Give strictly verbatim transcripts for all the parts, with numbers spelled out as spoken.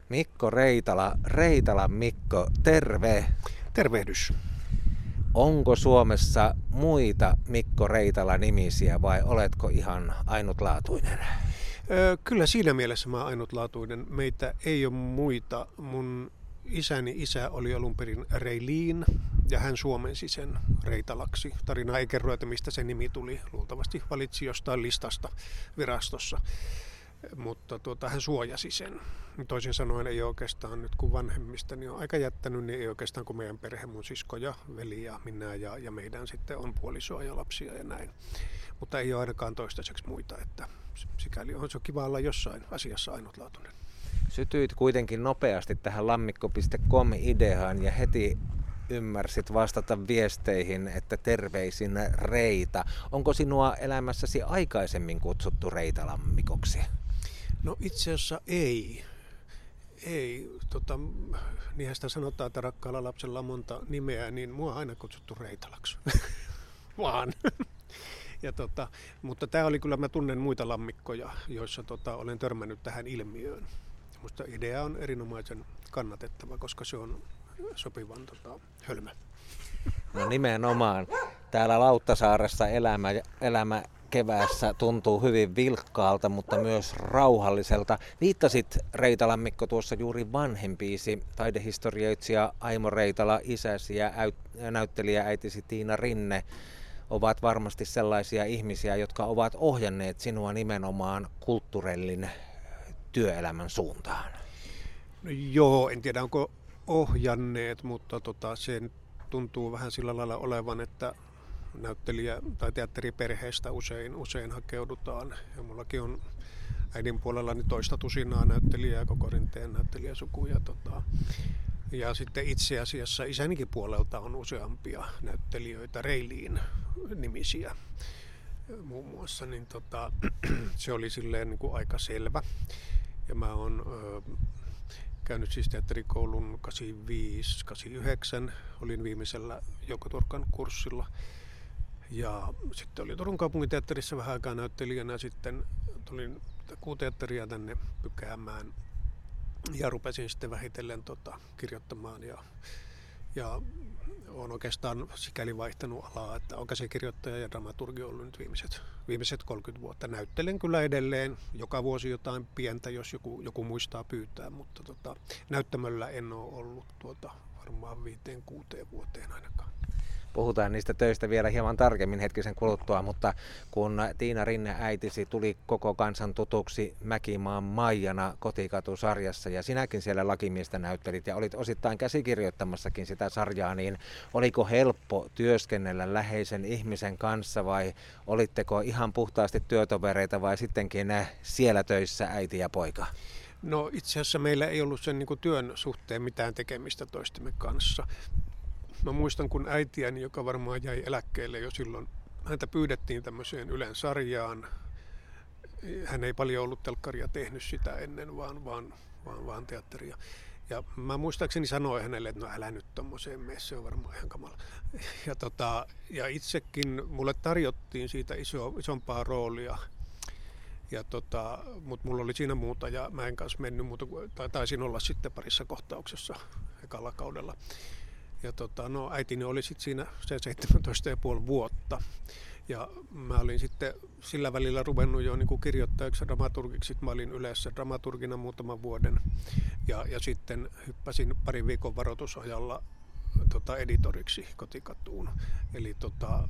Mikko Reitala, Reitalan Mikko, terve. Tervehdys. Onko Suomessa muita Mikko Reitala-nimisiä vai oletko ihan ainutlaatuinen? Öö, kyllä siinä mielessä mä oon ainutlaatuinen. Meitä ei ole muita. Mun isäni isä oli alun perin Reiliin ja hän suomensi sen Reitalaksi. Tarina ei kerro, että mistä se nimi tuli. Luultavasti valitsi jostain listasta virastossa. Mutta tuota, hän suojasi sen. Toisin sanoen ei oikeastaan nyt kun vanhemmista niin on aika jättänyt, niin ei oikeastaan kuin meidän perhe, mun sisko ja veli ja minä ja, ja meidän sitten on puolisoa ja lapsia ja näin. Mutta ei ole ainakaan toistaiseksi muita, että sikäli on se kiva olla jossain asiassa ainutlaatuinen. Sytyit kuitenkin nopeasti tähän lammikko piste com-ideaan ja heti ymmärsit vastata viesteihin, että terveisin Reita. Onko sinua elämässäsi aikaisemmin kutsuttu Reitalammikoksi? No itse asiassa ei. Ei. Tota, niinhän sitä sanotaan, että rakkaalla lapsella on monta nimeä, niin mua on aina kutsuttu Reitalaksi. Vaan. Ja tota, mutta tämä oli kyllä, mä tunnen muita lammikkoja, joissa tota, olen törmännyt tähän ilmiöön. Musta idea on erinomaisen kannatettava, koska se on sopivan tota, hölmö. No nimenomaan. Täällä Lauttasaaressa elämä, elämä keväässä tuntuu hyvin vilkkaalta, mutta myös rauhalliselta. Viittasit, Reitalan Mikko, tuossa juuri vanhempiisi, taidehistorioitsija Aimo Reitala, isäsi ja näyttelijä äitisi Tiina Rinne ovat varmasti sellaisia ihmisiä, jotka ovat ohjanneet sinua nimenomaan kulttuurellin työelämän suuntaan. No joo, en tiedä onko ohjanneet, mutta tota, se tuntuu vähän sillä lailla olevan, että näyttelijä- tai teatteriperheestä usein, usein hakeudutaan. Ja mullakin on äidin puolellani toista tusinaa näyttelijää, koko Rinteen näyttelijäsuku. Ja, tota, ja sitten itse asiassa isänikin puolelta on useampia näyttelijöitä, Reiliin nimisiä muun muassa. Niin tota, se oli silleen niin kuin aika selvä. Ja mä oon ö, käynyt siis teatterikoulun kahdeksankymmentäviisi kahdeksankymmentäyhdeksän, olin viimeisellä Jouko Turkan kurssilla. Ja sitten oli Turun kaupunginteatterissa vähän aikaa näyttelijänä, sitten tulin Kuuteatteria tänne Pykäämään ja rupesin sitten vähitellen tota, kirjoittamaan. Ja, ja olen oikeastaan sikäli vaihtanut alaa, että olen käsikirjoittaja ja dramaturgi ollut nyt viimeiset, viimeiset kolmekymmentä vuotta. Näyttelen kyllä edelleen, joka vuosi jotain pientä, jos joku, joku muistaa pyytää, mutta tota, näyttämöllä en ole ollut tuota, varmaan viiteen kuuteen vuoteen ainakaan. Puhutaan niistä töistä vielä hieman tarkemmin hetkisen kuluttua, mutta kun Tiina Rinne äitisi tuli koko kansan tutuksi Mäkimaan Maijana Kotikatu-sarjassa ja sinäkin siellä lakimiestä näyttelit ja olit osittain käsikirjoittamassakin sitä sarjaa, niin oliko helppo työskennellä läheisen ihmisen kanssa vai olitteko ihan puhtaasti työtovereita vai sittenkin siellä töissä äiti ja poika? No itse asiassa meillä ei ollut sen niin kuin työn suhteen mitään tekemistä toistemme kanssa. Mä muistan, kun äitiäni, joka varmaan jäi eläkkeelle jo silloin, häntä pyydettiin tämmöiseen Ylen sarjaan. Hän ei paljon ollut telkkaria tehnyt sitä ennen, vaan, vaan, vaan, vaan teatteria. Ja mä muistaakseni sanoin hänelle, että no älä nyt tommoseen mene, se on varmaan ihan kamala. Ja, tota, ja itsekin mulle tarjottiin siitä iso, isompaa roolia. Ja tota, mutta mulla oli siinä muuta ja mä en kanssa mennyt muuta, tai taisin olla sitten parissa kohtauksessa ekalla kaudella. Ja tota, no, äitini oli sitten siinä se seitsemäntoista ja puoli vuotta. Ja mä olin sitten sillä välillä ruvennut jo niin kuin kirjoittajaksi ja dramaturgiksi. Mä olin Ylessä dramaturgina muutaman vuoden. Ja, ja sitten hyppäsin parin viikon varoitusajalla tota, editoriksi Kotikatuun. Eli tota,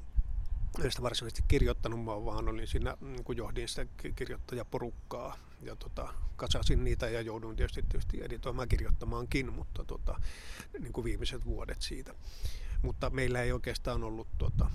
en sitä varsinaisesti kirjoittanut, vaan olin siinä, niin kuin johdin sitä kirjoittajaporukkaa. Ja tota, kasasin niitä ja jouduin tietysti, tietysti editoimaan kirjoittamaankin, mutta tota, niin kuin viimeiset vuodet siitä. Mutta meillä ei oikeastaan ollut, tota,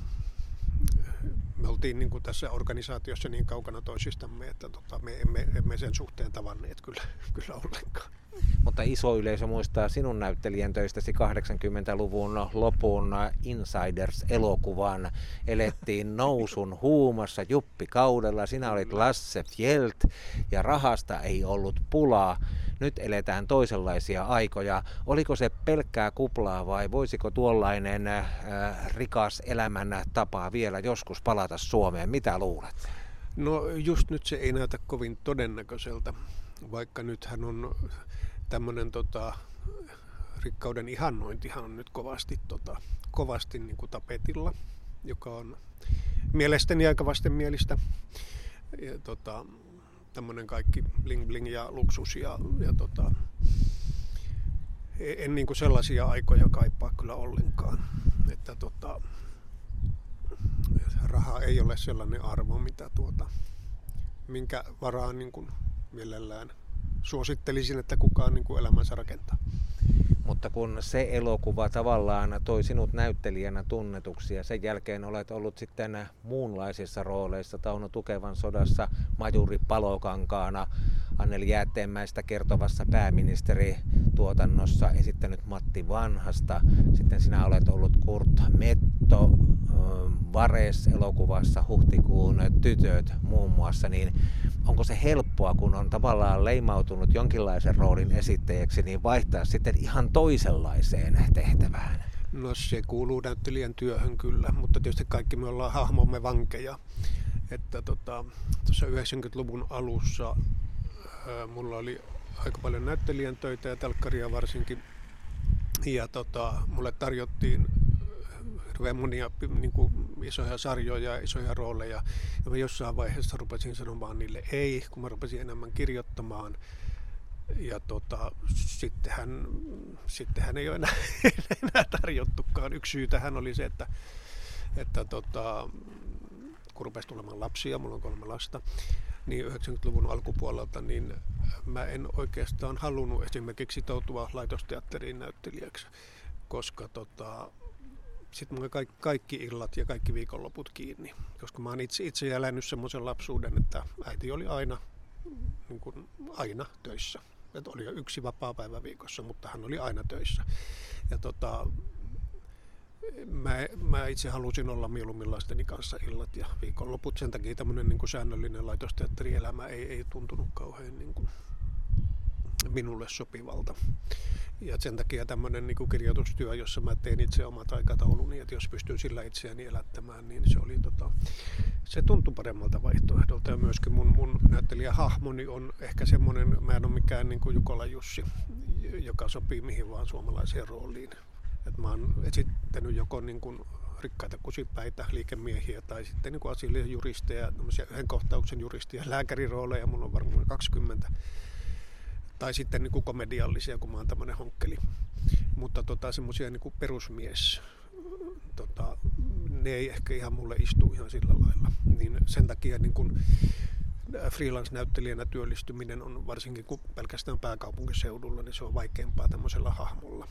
me oltiin niin kuin tässä organisaatiossa niin kaukana toisistamme, että tota, me emme, emme sen suhteen tavanneet kyllä, kyllä ollenkaan. Mutta iso yleisö muistaa sinun näyttelijän töistäsi kahdeksankymmentäluvun lopun Insiders-elokuvan. Elettiin nousun huumassa Juppi-kaudella. Sinä olit Lasse Fjeld ja rahasta ei ollut pulaa. Nyt eletään toisenlaisia aikoja. Oliko se pelkkää kuplaa vai voisiko tuollainen äh, rikas elämän tapa vielä joskus palata Suomeen? Mitä luulet? No just nyt se ei näytä kovin todennäköiseltä. vaikka nythän on tämmöinen tota, rikkauden ihannointihan on nyt kovasti, tota, kovasti niin kuin tapetilla, joka on mielestäni aika vastenmielistä. Ja, tota, tämmöinen kaikki bling bling ja luksus ja, ja tota, en niin kuin sellaisia aikoja kaipaa kyllä ollenkaan. Että tota, raha ei ole sellainen arvo, mitä tuota, minkä varaan niin kuin mielellään suosittelisin, että kukaan niin kuin elämänsä rakentaa. Mutta kun se elokuva tavallaan toi sinut näyttelijänä tunnetuksi ja sen jälkeen olet ollut sitten muunlaisissa rooleissa Tauno Tukevan sodassa, Majuri Palokankaana, Anneli Jäätteenmäestä kertovassa pääministerituotannossa, esittänyt Matti Vanhasta. Sitten sinä olet ollut Kurt Metto Vares-elokuvassa, Huhtikuun tytöt muun muassa, niin onko se helppoa, kun on tavallaan leimautunut jonkinlaisen roolin esittäjäksi, niin vaihtaa sitten ihan toisenlaiseen tehtävään? No se kuuluu näyttelijän työhön kyllä, mutta tietysti kaikki me ollaan hahmomme vankeja. Että tota, tuossa yhdeksänkymmentäluvun alussa ää, mulla oli aika paljon näyttelijän töitä ja telkkaria varsinkin. Ja tota, mulle tarjottiin hirveän monia niin kuin isoja sarjoja ja isoja rooleja. Ja mä jossain vaiheessa rupesin sanomaan niille ei, kun mä rupesin enemmän kirjoittamaan. Ja tota, sittenhän, sittenhän ei ole enää, enää tarjottukaan. Yksi syy tähän oli se, että, että tota, kun rupesi tulemaan lapsia, mulla on kolme lasta, niin yhdeksänkymmentäluvun alkupuolelta, niin mä en oikeastaan halunnut esimerkiksi sitoutua laitosteatteriin näyttelijäksi, koska tota, sitten mulla kaikki, kaikki illat ja kaikki viikonloput kiinni, koska mä oon itse, itse elänyt semmoisen lapsuuden, että äiti oli aina, niin kuin aina töissä. Että oli jo yksi vapaapäivä viikossa, mutta hän oli aina töissä. Ja tota, mä, mä itse halusin olla mieluummin lasteni kanssa illat ja viikonloput. Sen takia tämmöinen niin kuin säännöllinen laitosteatterielämä ei, ei tuntunut kauhean niin kuin minulle sopivalta. Ja sen takia tämmöinen niin kuin kirjoitustyö, jossa mä tein itse omat aikatauluni, että jos pystyn sillä itseäni elättämään, niin se oli tota, se tuntui paremmalta vaihtoehdolta. Ja myöskin mun, mun näyttelijähahmoni on ehkä semmoinen, mä en ole mikään niin kuin Jukola Jussi, joka sopii mihin vaan suomalaiseen rooliin. Et mä oon esittänyt joko niin kuin rikkaita kusipäitä, liikemiehiä tai sitten niin kuin asiallisia juristeja, yhden kohtauksen juristia, lääkärirooleja, mulla on varmaan kaksikymmentä. Tai sitten niin kuin komediallisia, kun mä oon tämmönen honkkeli. Mutta tota, semmoisia niin kuin perusmies, tota, ne ei ehkä ihan mulle istu ihan sillä lailla. Niin sen takia niin kuin freelance-näyttelijänä työllistyminen on varsinkin kun pelkästään pääkaupunkiseudulla, niin se on vaikeampaa tämmöisellä hahmolla.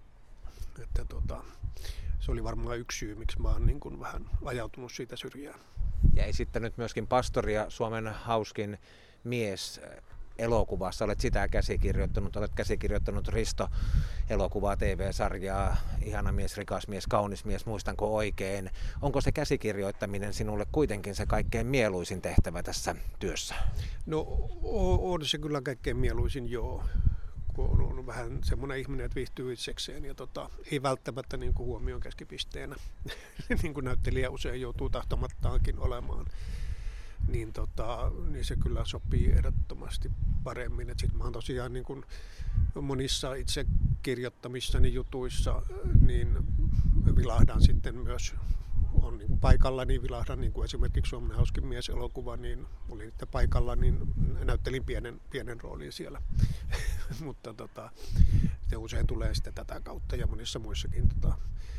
Että tota, se oli varmaan yksi syy, miksi mä oon niin kuin vähän ajautunut siitä syrjään. Ja esittänyt myöskin Pastoria, Suomen hauskin mies elokuvassa. Olet sitä käsikirjoittanut, olet käsikirjoittanut Risto-elokuvaa, T V-sarjaa, Ihana mies, rikas mies, kaunis mies, muistanko oikein. Onko se käsikirjoittaminen sinulle kuitenkin se kaikkein mieluisin tehtävä tässä työssä? No on se kyllä kaikkein mieluisin, joo. Kun on vähän semmoinen ihminen, että viihtyy itsekseen ja tota, ei välttämättä niin kuin huomioon keskipisteenä, niin kuin näyttelijä usein joutuu tahtomattaankin olemaan. Niin, tota, niin se kyllä sopii ehdottomasti paremmin. Sitten mä oon tosiaan niin kun monissa itse kirjoittamissani jutuissa, niin vilahdan sitten myös, on niin paikalla, niin vilahdan niin kuin esimerkiksi Suomen hauskin mies -elokuva, niin olin sitten paikalla, niin näyttelin pienen, pienen roolin siellä. Mutta tota, usein tulee sitten tätä kautta ja monissa muissakin tota,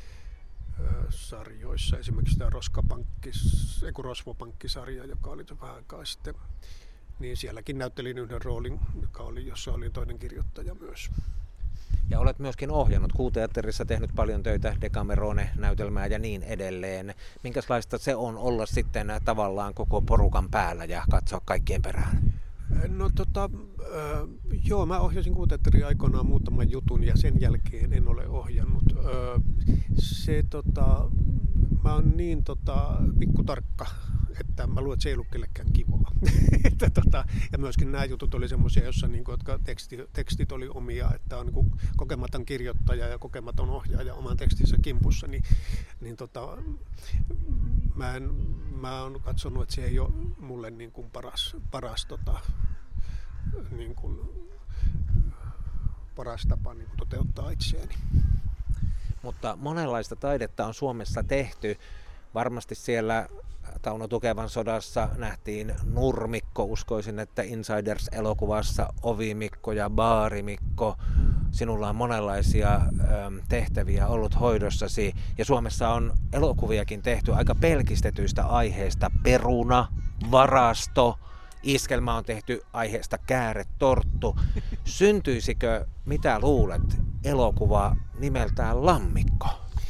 sarjoissa, esimerkiksi tämä Roskapankkis, eiku Rosvopankki-sarja, joka oli vähän aikaa sitten, niin sielläkin näyttelin yhden roolin, joka oli, jossa oli toinen kirjoittaja myös. Ja olet myöskin ohjannut Kuuteatterissa, tehnyt paljon töitä, Decamerone-näytelmää ja niin edelleen. Minkälaista se on olla sitten tavallaan koko porukan päällä ja katsoa kaikkien perään? No tota, äh, joo, mä ohjasin Kuuteatteria aikoinaan muutaman jutun ja sen jälkeen en ole ohjannut. Äh, se tota, mä oon niin tota, pikkutarkka, että mä luulen, että se ei ollut kellekään kivaa. että, tota, ja myöskin nämä jutut oli semmoisia, joissa niin, jotka teksti, tekstit oli omia, että on niin kokematon kirjoittaja ja kokematon ohjaaja oman tekstinsä kimpussa, niin, niin tota, mä, en, mä oon katsonut, että se ei ole mulle niin kuin paras, paras tota, niin kuin, paras tapa niin kuin toteuttaa itseäni. Mutta monenlaista taidetta on Suomessa tehty. Varmasti siellä Tauno Tukevan sodassa nähtiin Nurmikko, uskoisin, että Insiders-elokuvassa Ovimikko ja Baarimikko. Sinulla on monenlaisia tehtäviä ollut hoidossasi ja Suomessa on elokuviakin tehty aika pelkistetyistä aiheista. Peruna, Varasto, iskelmä on tehty aiheesta Kääretorttu. Syntyisikö, mitä luulet, elokuva nimeltään Lammikko?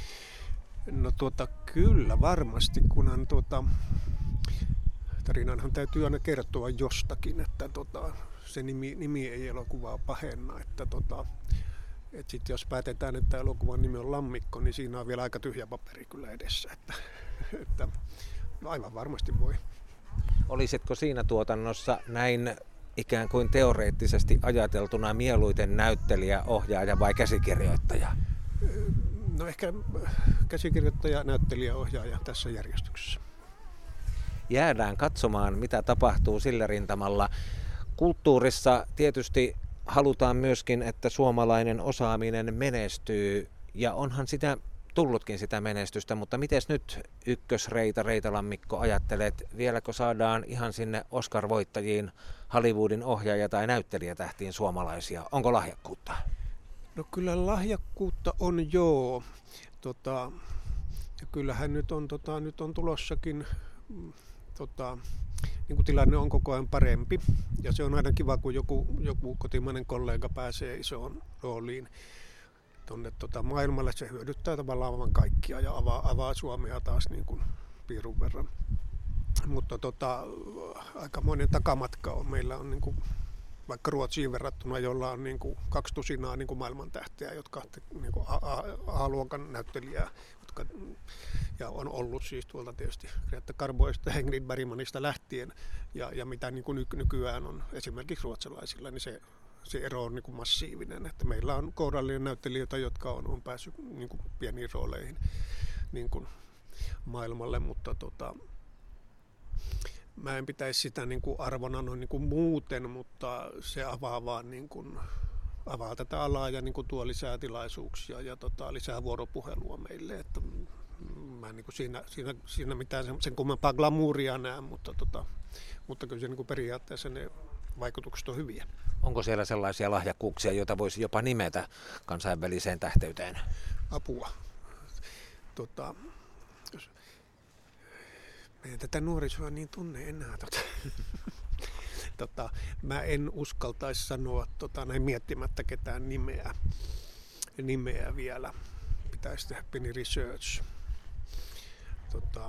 No tuota, kyllä varmasti, kunhan tuota, tarinanhan täytyy aina kertoa jostakin, että tota, se nimi, nimi ei elokuvaa pahenna. Että tota, et sit jos päätetään, että elokuvan nimi on Lammikko, niin siinä on vielä aika tyhjä paperi kyllä edessä. Että, että, no aivan varmasti voi. Olisitko siinä tuotannossa näin ikään kuin teoreettisesti ajateltuna mieluiten näyttelijä, ohjaaja vai käsikirjoittaja? No ehkä käsikirjoittaja, näyttelijä, ohjaaja tässä järjestyksessä. Jäädään katsomaan, mitä tapahtuu sillä rintamalla. Kulttuurissa tietysti halutaan myöskin, että suomalainen osaaminen menestyy, ja onhan sitä tullutkin sitä menestystä, mutta miten nyt ykkösreita, Reitalammikko, ajattelet, vieläkö saadaan ihan sinne Oscar-voittajiin, Hollywoodin ohjaaja- tai näyttelijätähtiin suomalaisia? Onko lahjakkuutta? No kyllä lahjakkuutta on joo. Tota, ja kyllähän nyt on, tota, nyt on tulossakin, tota, niin kuin tilanne on koko ajan parempi. Ja se on aina kiva, kun joku, joku kotimainen kollega pääsee isoon rooliin tuonne tota, maailmalle. Se hyödyttää tavallaan aivan kaikkia ja avaa, avaa Suomea taas niin kuin piirun verran. Mutta tota, aikamoinen takamatka on. Meillä on niin kuin, vaikka Ruotsiin verrattuna, jolla on niin kuin kaksi tusinaa niin kuin maailmantähteä, jotka niin kuin A-luokan näyttelijää, jotka, ja on ollut siis tuolta tietysti Greta Garboista ja Ingrid Bergmanista lähtien, ja, ja mitä niin kuin nykyään on esimerkiksi ruotsalaisilla, niin se, se ero on niin kuin massiivinen. Että meillä on kourallinen näyttelijöitä, jotka on, on päässyt niin kuin pieniin rooleihin niin kuin maailmalle, mutta tota, mä en pitäisi sitä niin kuin arvona noin niin kuin muuten, mutta se avaa vaan niin kuin, avaa tätä alaa ja niin kuin tuo lisää tilaisuuksia ja tota, lisää vuoropuhelua meille. Että mä en niin kuin siinä, siinä, siinä mitään sen, sen kummempaa glamouria näe, mutta, tota, mutta kyllä se niin kuin periaatteessa ne vaikutukset on hyviä. Onko siellä sellaisia lahjakkuuksia, joita voisi jopa nimetä kansainväliseen tähteyteen? Apua. Tota, Meidän tätä nuorisoa niin tunne enää. Tota. tota, mä en uskaltaisi sanoa tota, näin miettimättä ketään nimeä, nimeä vielä. Pitäisi tehdä pieni research. Tota,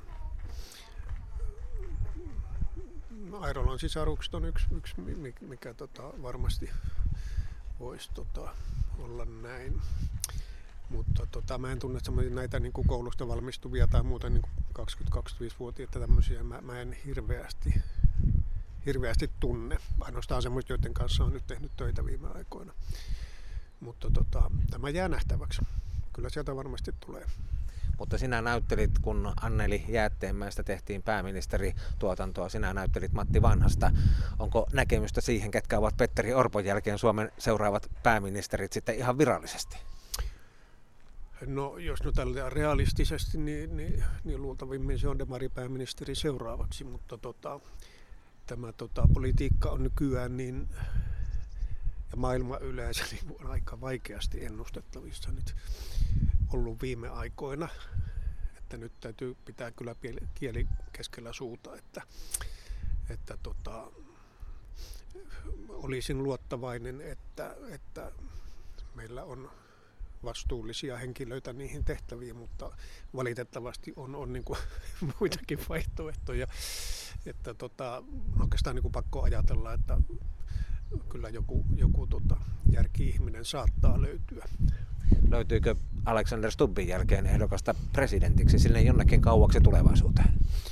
Airolan sisarukset on yksi, yksi mikä, mikä tota, varmasti voisi tota, olla näin. Mutta tota, mä en tunne näitä niin kuin koulusta valmistuvia tai muuta niin kaksikymmentä-kaksikymmentäviisi-vuotiaita tämmöisiä. Mä, mä en hirveästi, hirveästi tunne. Ainoastaan semmoista, joiden kanssa on nyt tehnyt töitä viime aikoina. Mutta tota, tämä jää nähtäväksi. Kyllä sieltä varmasti tulee. Mutta sinä näyttelit, kun Anneli Jäätteenmäestä tehtiin pääministerituotantoa, sinä näyttelit Matti Vanhasta. Onko näkemystä siihen, ketkä ovat Petteri Orpon jälkeen Suomen seuraavat pääministerit sitten ihan virallisesti? No jos nyt tällä realistisesti, niin, niin, niin luultavimmin se on demaripääministeri seuraavaksi, mutta tota, tämä tota, politiikka on nykyään niin, ja maailma yleensä niin on aika vaikeasti ennustettavissa nyt ollut viime aikoina, että nyt täytyy pitää kyllä kieli keskellä suuta, että, että tota, olisin luottavainen, että, että meillä on vastuullisia henkilöitä niihin tehtäviin, mutta valitettavasti on, on niin kuin muitakin vaihtoehtoja. Että tota, oikeastaan niin kuin pakko ajatella, että kyllä joku, joku tota, järki-ihminen saattaa löytyä. Löytyykö Alexander Stubbin jälkeen ehdokasta presidentiksi sinne jonnekin kauaksi tulevaisuuteen?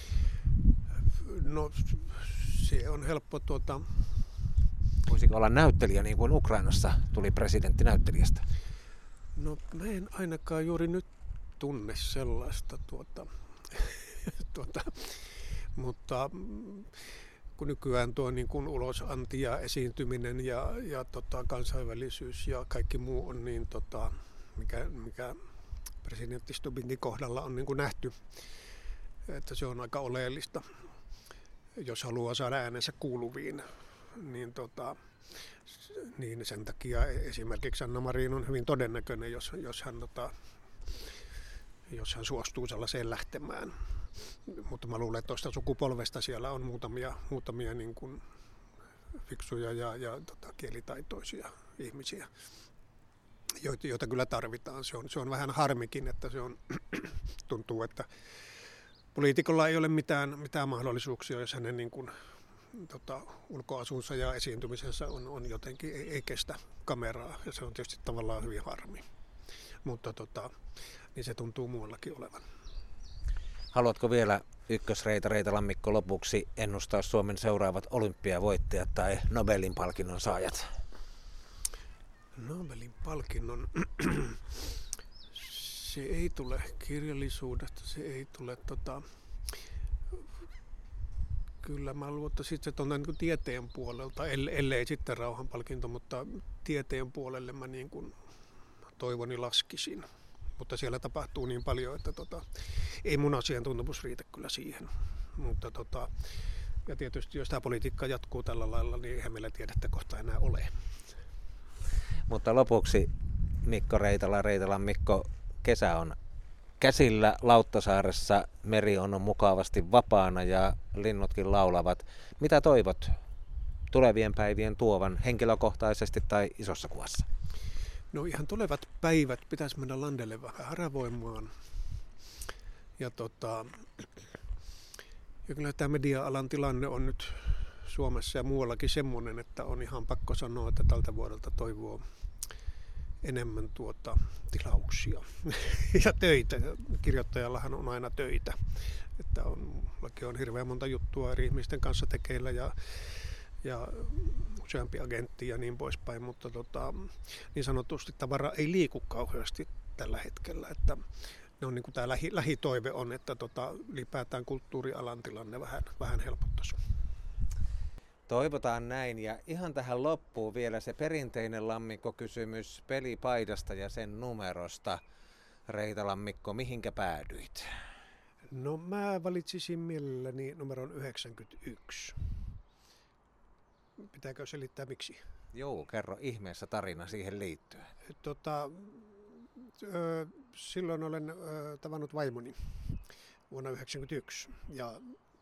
No se on helppo tuota... Voisiko olla näyttelijä niin kuin Ukrainassa tuli presidentti näyttelijästä? No mä en ainakaan juuri nyt tunne sellaista, tuota, tuota, mutta kun nykyään tuo niin kuin ulosanti ja esiintyminen ja, ja tota, kansainvälisyys ja kaikki muu on niin, tota, mikä, mikä presidentti Stubbinkin kohdalla on niin kuin nähty, että se on aika oleellista, jos haluaa saada äänensä kuuluviin, niin, tota, niin sen takia esimerkiksi Sanna Marin on hyvin todennäköinen, jos, jos, hän, tota, jos hän suostuu sellaiseen lähtemään. Mutta mä luulen, että tuosta sukupolvesta siellä on muutamia, muutamia niin kuin fiksuja ja, ja tota, kielitaitoisia ihmisiä, joita, joita kyllä tarvitaan. Se on, se on vähän harmikin, että se on, tuntuu, että poliitikolla ei ole mitään, mitään mahdollisuuksia, jos hänen niin kuin, tota, ulkoasunsa ja esiintymisensä on, on jotenkin, ei, ei kestä kameraa, ja se on tietysti tavallaan hyvin harmi. Mutta tota, niin se tuntuu muuallakin olevan. Haluatko vielä ykkösreita Reitalan Mikko lopuksi ennustaa Suomen seuraavat olympiavoittajat tai Nobelin palkinnon saajat? Nobelin palkinnon, se ei tule kirjallisuudesta, se ei tule tota, kyllä mä luottaisin, että se on niin kuin tieteen puolelta, ellei sitten rauhanpalkinto, mutta tieteen puolelle mä niin kuin toivoni laskisin. Mutta siellä tapahtuu niin paljon, että tota, ei mun asiantuntemus riitä kyllä siihen. Mutta tota, ja tietysti jos tämä politiikka jatkuu tällä lailla, niin eihän meillä tiedettä kohta enää ole. Mutta lopuksi Mikko Reitala, Reitalan Mikko, kesä on käsillä Lauttasaaressa, meri on mukavasti vapaana ja linnutkin laulavat. Mitä toivot tulevien päivien tuovan henkilökohtaisesti tai isossa kuvassa? No ihan tulevat päivät pitäisi mennä landelle vähän haravoimaan. Ja, tota, ja kyllä tämä media-alan tilanne on nyt Suomessa ja muuallakin semmoinen, että on ihan pakko sanoa, että tältä vuodelta toivoo enemmän tuota, tilauksia ja töitä. Kirjoittajallahan on aina töitä. Että on, on hirveän monta juttua eri ihmisten kanssa tekeillä ja ja useampi agentti ja niin poispäin, mutta tota, niin sanotusti tavara ei liiku kauheasti tällä hetkellä, että ne on niin kuin tämä lähi, lähitoive on, että tota, ylipäätään kulttuurialan tilanne vähän, vähän helpottaisi. Toivotaan näin, ja ihan tähän loppuun vielä se perinteinen Lammikko-kysymys pelipaidasta ja sen numerosta. Reitalan Mikko, mihinkä päädyit? No mä valitsisin mielelläni numeron yhdeksänkymmentäyksi. Pitääkö selittää miksi? Joo, kerro ihmeessä tarina siihen liittyen. Tota, ö, silloin olen ö, tavannut vaimoni vuonna yhdeksänkymmentäyksi ja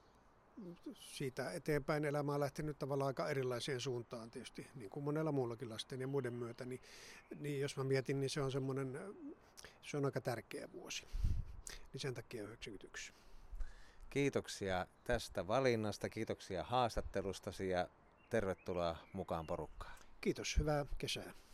siitä eteenpäin elämä on lähtenyt tavallaan aika erilaiseen suuntaan tietysti, niin kuin monella muullakin lasten ja muiden myötä. Niin, niin jos mä mietin, niin se on semmoinen, se on aika tärkeä vuosi. Niin sen takia yhdeksänkymmentäyksi. Kiitoksia tästä valinnasta, kiitoksia haastattelustasi ja tervetuloa mukaan porukkaan. Kiitos, hyvää kesää.